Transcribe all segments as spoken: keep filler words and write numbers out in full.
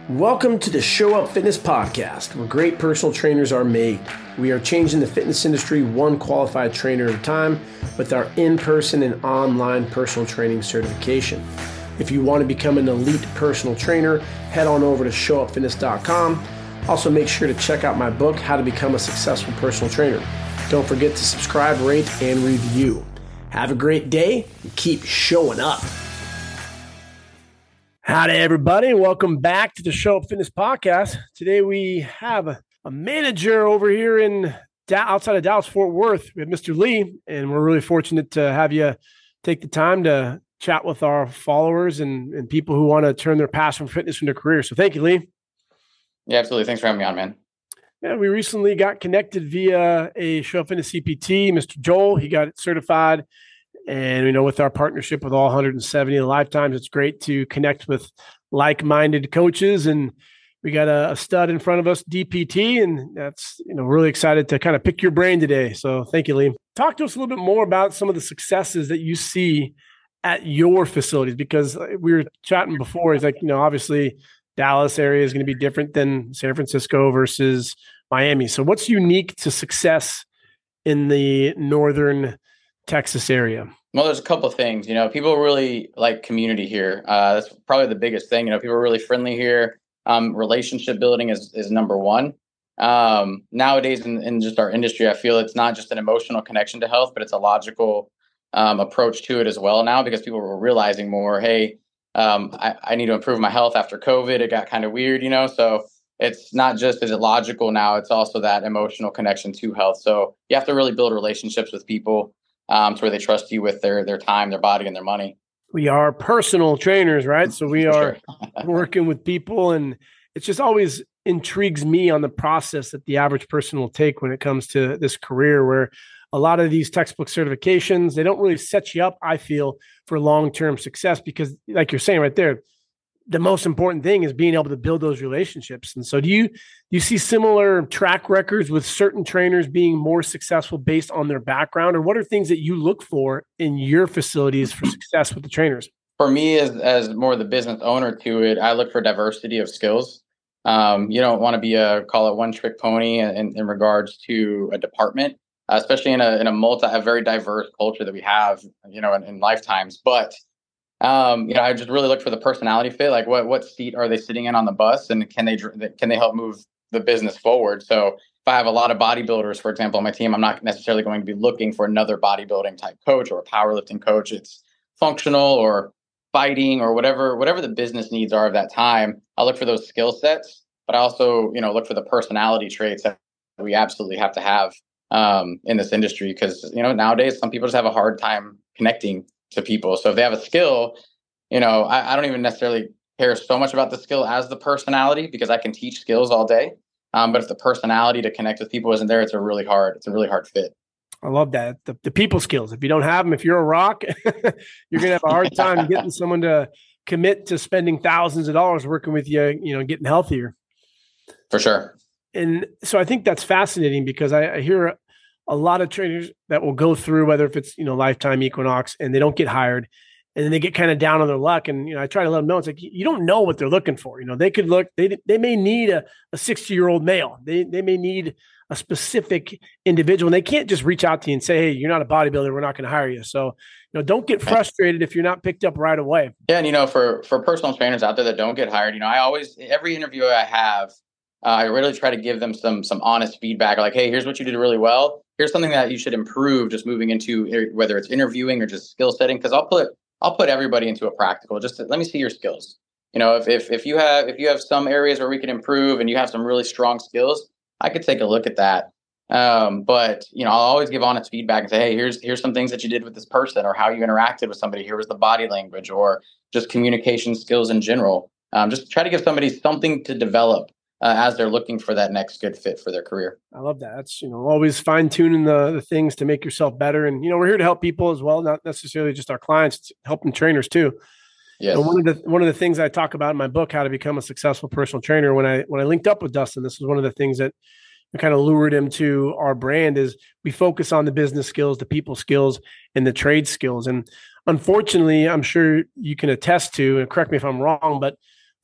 Welcome to the Show Up Fitness Podcast, where great personal trainers are made. We are changing the fitness industry one qualified trainer at a time with our in-person and online personal training certification. If you want to become an elite personal trainer, head on over to show up fitness dot com. Also, make sure to check out my book, How to Become a Successful Personal Trainer. Don't forget to subscribe, rate, and review. Have a great day and keep showing up. Howdy, everybody. Welcome back to the Show Up Fitness Podcast. Today we have a, a manager over here in da- outside of Dallas-Fort Worth. We have Mister Lee, and we're really fortunate to have you take the time to chat with our followers and, and people who want to turn their passion for fitness into a career. So thank you, Lee. Yeah, absolutely. Thanks for having me on, man. Yeah, we recently got connected via a Show Up Fitness C P T, Mister Joel. He got certified. And, you know, with our partnership with all one hundred seventy of the Lifetimes, it's great to connect with like-minded coaches. And we got a, a stud in front of us, D P T, and that's, you know, really excited to kind of pick your brain today. So thank you, Lee. Talk to us a little bit more about some of the successes that you see at your facilities, because we were chatting before. It's like, you know, obviously Dallas area is going to be different than San Francisco versus Miami. So what's unique to success in the northern Texas area? Well, there's a couple of things. You know, people really like community here. Uh, that's probably the biggest thing. You know, people are really friendly here. Um, relationship building is is number one. Um, nowadays in, in just our industry, I feel it's not just an emotional connection to health, but it's a logical um, approach to it as well now, because people were realizing more, hey, um, I, I need to improve my health after COVID. It got kind of weird, you know, so it's not just is it logical now, it's also that emotional connection to health. So you have to really build relationships with people. Um, to where they trust you with their their time, their body, and their money. We are personal trainers, right? So we For are sure. working with people, and it just always intrigues me on the process that the average person will take when it comes to this career, where a lot of these textbook certifications, they don't really set you up, I feel, for long-term success, because like you're saying right there, the most important thing is being able to build those relationships. And so do you, do you see similar track records with certain trainers being more successful based on their background, or what are things that you look for in your facilities for success with the trainers? For me, as as more the business owner to it, I look for diversity of skills. Um, you don't want to be a call it one trick pony in, in regards to a department, uh, especially in a in a multi a very diverse culture that we have, you know, in, in lifetimes. But Um, you know, I just really look for the personality fit. Like, what what seat are they sitting in on the bus, and can they can they help move the business forward? So, if I have a lot of bodybuilders, for example, on my team, I'm not necessarily going to be looking for another bodybuilding type coach or a powerlifting coach. It's functional or fighting or whatever whatever the business needs are of that time. I look for those skill sets, but I also, you know, look for the personality traits that we absolutely have to have um, in this industry, because, you know, nowadays some people just have a hard time connecting to people. So if they have a skill, you know, I, I don't even necessarily care so much about the skill as the personality, because I can teach skills all day. Um, but if the personality to connect with people isn't there, it's a really hard, it's a really hard fit. I love that. The, the people skills. If you don't have them, if you're a rock, you're going to have a hard time getting someone to commit to spending thousands of dollars working with you, you know, getting healthier. For sure. And so I think that's fascinating, because I, I hear a lot of trainers that will go through, whether if it's, you know, Lifetime, Equinox, and they don't get hired, and then they get kind of down on their luck. And, you know, I try to let them know, it's like, you don't know what they're looking for. You know, they could look, they they may need a, a sixty year old male. They, they may need a specific individual, and they can't just reach out to you and say, hey, you're not a bodybuilder, we're not going to hire you. So, you know, don't get frustrated if you're not picked up right away. Yeah. And, you know, for, for personal trainers out there that don't get hired, you know, I always, every interview I have, Uh, I really try to give them some some honest feedback, like, hey, here's what you did really well. Here's something that you should improve just moving into, whether it's interviewing or just skill setting. Because I'll put I'll put everybody into a practical. Just to, let me see your skills. You know, if if if you have if you have some areas where we can improve and you have some really strong skills, I could take a look at that. Um, but you know, I'll always give honest feedback and say, hey, here's here's some things that you did with this person, or how you interacted with somebody. Here was the body language, or just communication skills in general. Um, just try to give somebody something to develop Uh, as they're looking for that next good fit for their career. I love that. That's, you know, always fine tuning the, the things to make yourself better. And, you know, we're here to help people as well, not necessarily just our clients, it's helping trainers too. Yes. And one of the, one of the things I talk about in my book, How to Become a Successful Personal Trainer, when I, when I linked up with Dustin, this was one of the things that kind of lured him to our brand, is we focus on the business skills, the people skills, and the trade skills. And unfortunately, I'm sure you can attest to, and correct me if I'm wrong, but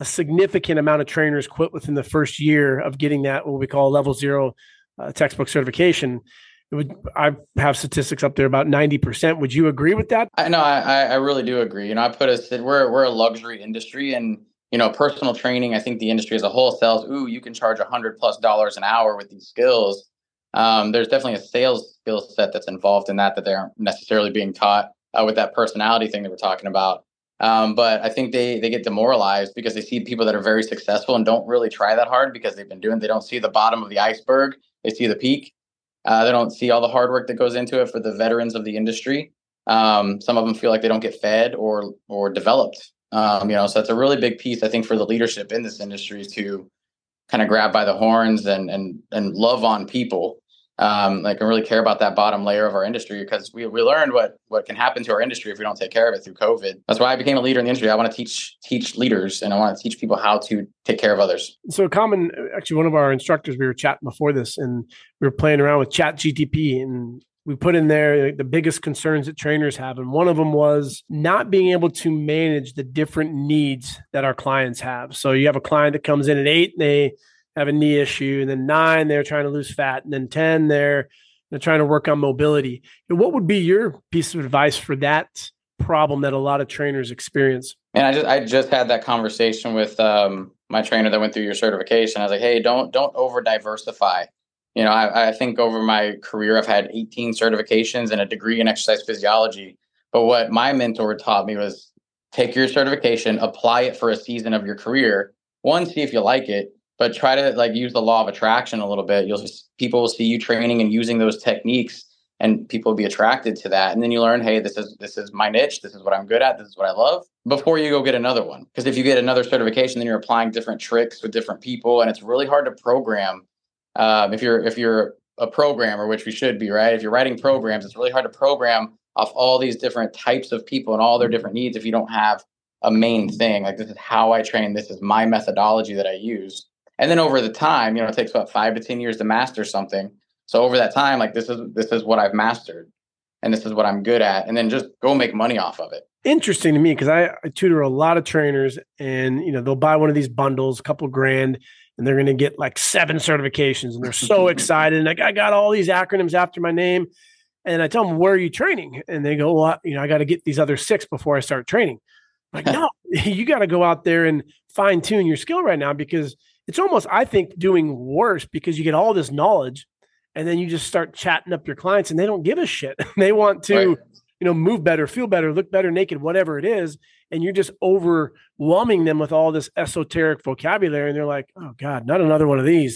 a significant amount of trainers quit within the first year of getting that, what we call level zero uh, textbook certification. It would, I have statistics up there about ninety percent. Would you agree with that? I know, I, I really do agree. You know, I put us, we're, we're a luxury industry, and, you know, personal training, I think the industry as a whole sells, ooh, you can charge a hundred plus dollars an hour with these skills. Um, there's definitely a sales skill set that's involved in that, that they aren't necessarily being taught uh, with that personality thing that we're talking about. Um, but I think they, they get demoralized because they see people that are very successful and don't really try that hard because they've been doing, they don't see the bottom of the iceberg. They see the peak. Uh, they don't see all the hard work that goes into it for the veterans of the industry. Um, some of them feel like they don't get fed or, or developed. Um, you know, so it's a really big piece, I think, for the leadership in this industry to kind of grab by the horns and, and, and love on people. Um, like, and really care about that bottom layer of our industry, because we, we learned what, what can happen to our industry if we don't take care of it through COVID. That's why I became a leader in the industry. I want to teach, teach leaders, and I want to teach people how to take care of others. So common, actually, one of our instructors, we were chatting before this, and we were playing around with Chat G T P, and we put in there the biggest concerns that trainers have. And one of them was not being able to manage the different needs that our clients have. So you have a client that comes in at eight, and they have a knee issue, and then nine, they're trying to lose fat, and then ten, they're they're trying to work on mobility. And what would be your piece of advice for that problem that a lot of trainers experience? And I just I just had that conversation with um, my trainer that went through your certification. I was like, hey, don't don't over diversify. You know, I, I think over my career, I've had eighteen certifications and a degree in exercise physiology. But what my mentor taught me was take your certification, apply it for a season of your career. One, see if you like it. But try to like use the law of attraction a little bit. You'll just, people will see you training and using those techniques, and people will be attracted to that. And then you learn, hey, this is this is my niche. This is what I'm good at. This is what I love. Before you go get another one, because if you get another certification, then you're applying different tricks with different people, and it's really hard to program. Um, if you're if you're a programmer, which we should be, right? If you're writing programs, it's really hard to program off all these different types of people and all their different needs if you don't have a main thing. Like, this is how I train. This is my methodology that I use. And then over the time, you know, it takes about five to ten years to master something. So over that time, like, this is this is what I've mastered, and this is what I'm good at, and then just go make money off of it. Interesting to me, because I, I tutor a lot of trainers, and you know, they'll buy one of these bundles, a couple grand, and they're going to get like seven certifications, and they're so excited. And like, I got all these acronyms after my name, and I tell them, "Where are you training?" And they go, "Well, you know, I got to get these other six before I start training." I'm like, no, you got to go out there and fine tune your skill right now, because it's almost, I think, doing worse, because you get all this knowledge and then you just start chatting up your clients and they don't give a shit. They want to, right. you know, move better, feel better, look better naked, whatever it is. And you're just overwhelming them with all this esoteric vocabulary. And they're like, oh God, not another one of these.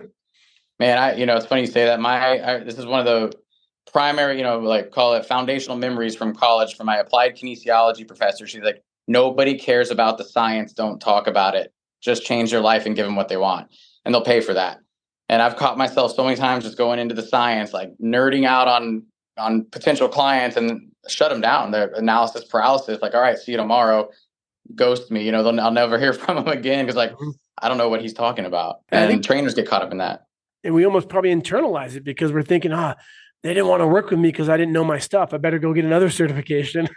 Man, I, you know, it's funny you say that. My, I, this is one of the primary, you know, like, call it foundational memories from college from my applied kinesiology professor. She's like, nobody cares about the science. Don't talk about it. Just change their life and give them what they want, and they'll pay for that. And I've caught myself so many times just going into the science, like nerding out on, on potential clients, and shut them down. Their analysis paralysis, like, all right, see you tomorrow. Ghost me, you know, I'll never hear from them again, because like, I don't know what he's talking about. And, and trainers get caught up in that. And we almost probably internalize it, because we're thinking, ah, oh, they didn't want to work with me because I didn't know my stuff. I better go get another certification.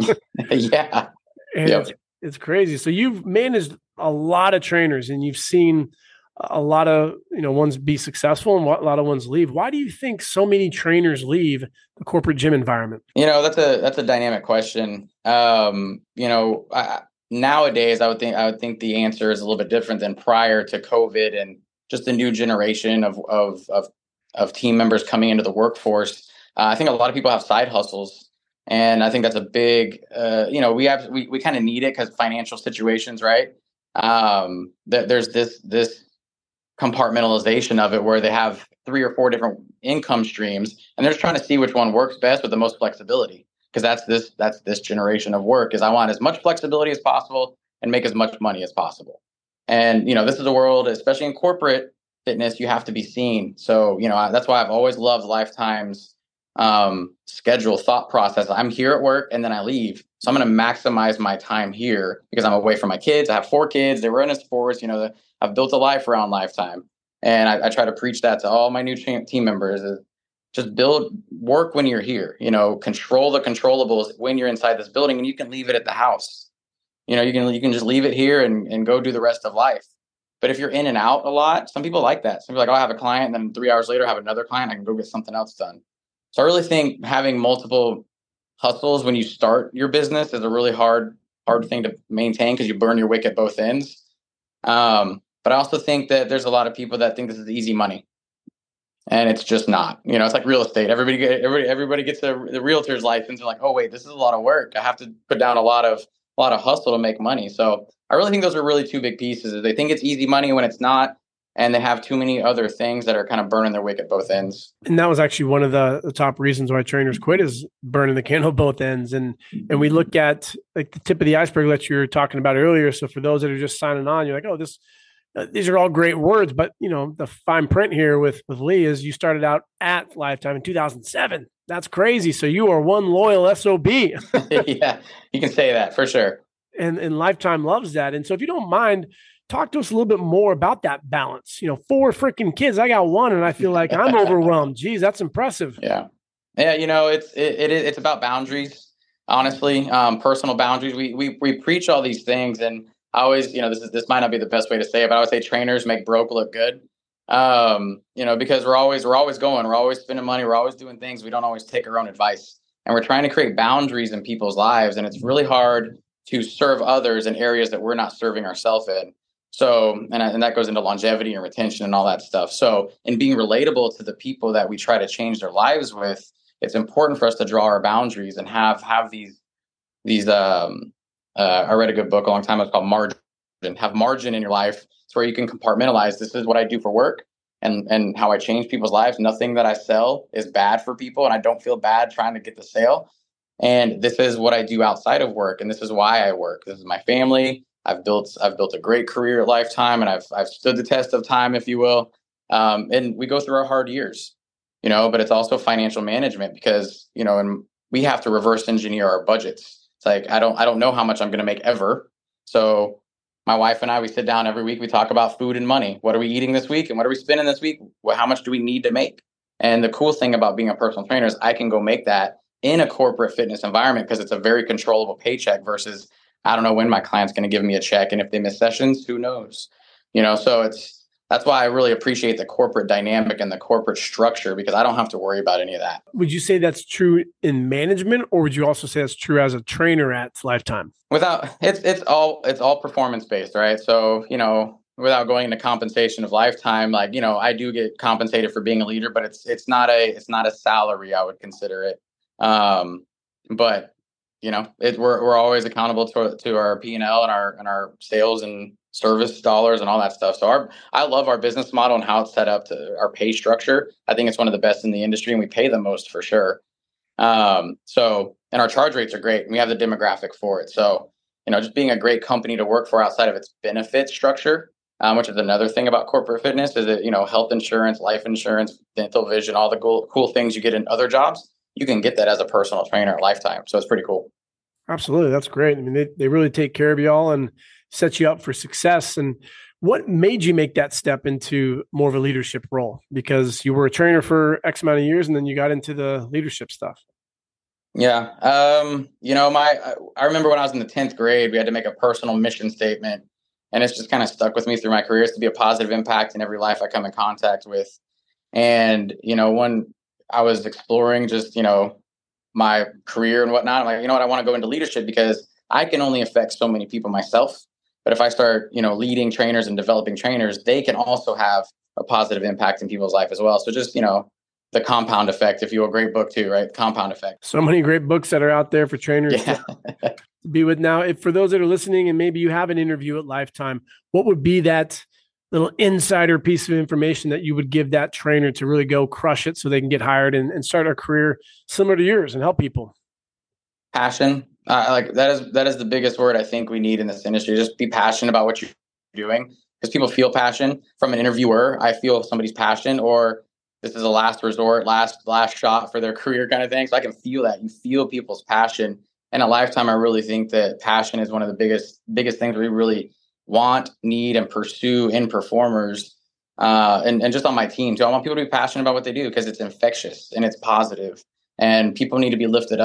Yeah. And yep. it's, it's crazy. So you've managed a lot of trainers, and you've seen a lot of, you know, ones be successful and a lot of ones leave. Why do you think so many trainers leave the corporate gym environment? You know, that's a, that's a dynamic question. Um, you know, I, nowadays I would think, I would think the answer is a little bit different than prior to COVID and just the new generation of, of, of, of team members coming into the workforce. Uh, I think a lot of people have side hustles. And I think that's a big, uh, you know, we have, we, we kind of need it because financial situations, right? Um, th- there's this, this compartmentalization of it where they have three or four different income streams, and they're just trying to see which one works best with the most flexibility. Because that's this, that's this generation of work, is I want as much flexibility as possible and make as much money as possible. And, you know, this is a world, especially in corporate fitness, you have to be seen. So, you know, I, that's why I've always loved Lifetime's um, schedule thought process. I'm here at work and then I leave. So I'm going to maximize my time here because I'm away from my kids. I have four kids. They were into sports. You know, the, I've built a life around Lifetime. And I, I try to preach that to all my new team members is just build work when you're here, you know, control the controllables when you're inside this building, and you can leave it at the house. You know, you can you can just leave it here and, and go do the rest of life. But if you're in and out a lot, some people like that. Some people are like, oh, I have a client, and then three hours later, I have another client. I can go get something else done. So I really think having multiple hustles when you start your business is a really hard hard thing to maintain because you burn your wick at both ends. Um, but I also think that there's a lot of people that think this is easy money, and it's just not. You know, it's like real estate. Everybody get, everybody everybody gets a, the realtor's license. They're like, oh wait, this is a lot of work. I have to put down a lot of a lot of hustle to make money. So I really think those are really two big pieces. Is they think it's easy money when it's not, and they have too many other things that are kind of burning their wick at both ends. And that was actually one of the, the top reasons why trainers quit is burning the candle both ends. And and we look at like the tip of the iceberg that you were talking about earlier. So for those that are just signing on, you're like, oh, this uh, these are all great words, but you know the fine print here with with Lee is you started out at Lifetime in two thousand seven. That's crazy. So you are one loyal S O B. Yeah, you can say that for sure. And and Lifetime loves that. And so if you don't mind, talk to us a little bit more about that balance. You know, four freaking kids. I got one, and I feel like I'm overwhelmed. Geez, that's impressive. Yeah, yeah. You know, it's it, it it's about boundaries. Honestly, um, personal boundaries. We we we preach all these things, and I always, you know, this is this might not be the best way to say it, but I would say trainers make broke look good. Um, you know, because we're always we're always going, we're always spending money, we're always doing things. We don't always take our own advice, and we're trying to create boundaries in people's lives, and it's really hard to serve others in areas that we're not serving ourselves in. So, and, and that goes into longevity and retention and all that stuff. So in being relatable to the people that we try to change their lives with, it's important for us to draw our boundaries and have, have these, these, um, uh, I read a good book a long time ago, it's called Margin. Have margin in your life. It's where you can compartmentalize. This is what I do for work and, and how I change people's lives. Nothing that I sell is bad for people. And I don't feel bad trying to get the sale. And this is what I do outside of work. And this is why I work. This is my family. I've built I've built a great career at Lifetime, and I've I've stood the test of time, if you will. Um, and we go through our hard years, you know, but it's also financial management because, you know, and we have to reverse engineer our budgets. It's like, I don't I don't know how much I'm going to make ever. So my wife and I, we sit down every week. We talk about food and money. What are we eating this week? And what are we spending this week? Well, how much do we need to make? And the cool thing about being a personal trainer is I can go make that in a corporate fitness environment because it's a very controllable paycheck versus I don't know when my client's going to give me a check. And if they miss sessions, who knows? You know, so it's that's why I really appreciate the corporate dynamic and the corporate structure because I don't have to worry about any of that. Would you say that's true in management, or would you also say that's true as a trainer at Lifetime? Without it's it's all it's all performance based, right? So, you know, without going into compensation of Lifetime, like, you know, I do get compensated for being a leader, but it's it's not a it's not a salary, I would consider it. Um, but you know, it, we're we're always accountable to to our P and L and our and our sales and service dollars and all that stuff. So our I love our business model and how it's set up to our pay structure. I think it's one of the best in the industry, and we pay the most for sure. Um, so and our charge rates are great, and we have the demographic for it. So you know, just being a great company to work for outside of its benefit structure, um, which is another thing about corporate fitness, is that you know, health insurance, life insurance, dental vision, all the cool cool things you get in other jobs. You can get that as a personal trainer at Lifetime. So it's pretty cool. Absolutely. That's great. I mean, they, they really take care of you all and set you up for success. And what made you make that step into more of a leadership role? Because you were a trainer for X amount of years and then you got into the leadership stuff. Yeah. Um, you know, my, I remember when I was in the tenth grade, we had to make a personal mission statement, and it's just kind of stuck with me through my career, is to be a positive impact in every life I come in contact with. And, you know, when I was exploring just, you know, my career and whatnot, I'm like, you know what, I want to go into leadership because I can only affect so many people myself. But if I start, you know, leading trainers and developing trainers, they can also have a positive impact in people's life as well. So just, you know, the compound effect, if you will, great book too, right? Compound effect. So many great books that are out there for trainers yeah. to be with. Now, if for those that are listening and maybe you have an interview at Lifetime, what would be that little insider piece of information that you would give that trainer to really go crush it so they can get hired and, and start a career similar to yours and help people? Passion. Uh, like that is, that is the biggest word I think we need in this industry. Just be passionate about what you're doing, because people feel passion from an interviewer. I feel somebody's passion, or this is a last resort, last, last shot for their career kind of thing. So I can feel that. You feel people's passion. And at Lifetime, I really think that passion is one of the biggest, biggest things we really want, need, and pursue in performers, uh, and, and just on my team too. I want people to be passionate about what they do because it's infectious and it's positive, and people need to be lifted up.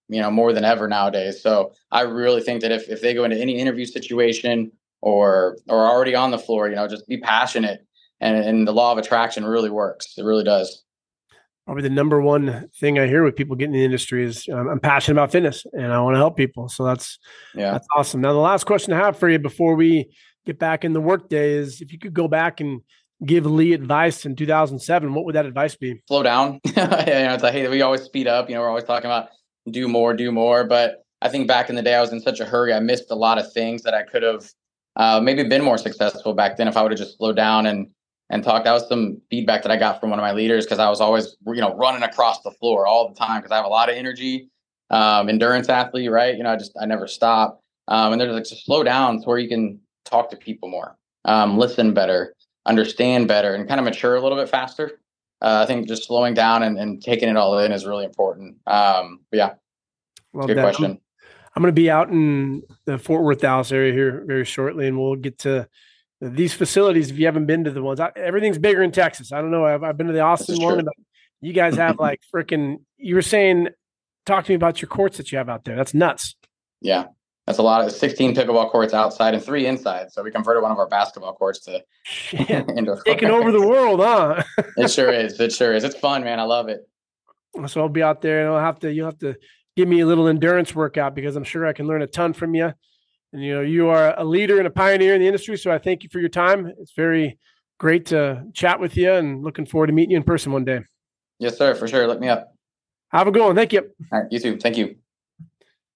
you know, more than ever nowadays. So I really think that if, if they go into any interview situation or, or already on the floor, you know, just be passionate, and, and the law of attraction really works. It really does. Probably the number one thing I hear with people getting in the industry is um, I'm passionate about fitness and I want to help people. So that's, yeah, that's awesome. Now, the last question I have for you before we get back in the workday is, if you could go back and give Lee advice in two thousand seven, what would that advice be? Slow down. you know, it's like, hey, we always speed up, you know, we're always talking about do more, do more. But I think back in the day, I was in such a hurry. I missed a lot of things that I could have uh, maybe been more successful back then if I would have just slowed down and and talked. That was some feedback that I got from one of my leaders, because I was always, you know, running across the floor all the time because I have a lot of energy, um, endurance athlete, right? You know, I just, I never stop. Um, and there's like, just slow down to where you can talk to people more, um, listen better, understand better, and kind of mature a little bit faster. Uh, I think just slowing down and, and taking it all in is really important. Um, but yeah, Love good that. question. I'm, I'm going to be out in the Fort Worth, Dallas area here very shortly, and we'll get to these facilities. If you haven't been to the ones, I, everything's bigger in Texas. I don't know. I've, I've been to the Austin one. But you guys have like freaking, you were saying, talk to me about your courts that you have out there. That's nuts. Yeah. That's a lot of sixteen pickleball courts outside and three inside. So we converted one of our basketball courts to indoor. Taking over the world, huh? It sure is. It sure is. It's fun, man. I love it. So I'll be out there, and I'll have to, you'll have to give me a little endurance workout, because I'm sure I can learn a ton from you. And, you know, you are a leader and a pioneer in the industry. So I thank you for your time. It's very great to chat with you, and looking forward to meeting you in person one day. Yes, sir. For sure. Look me up. Have a good one. Thank you. All right. You too. Thank you.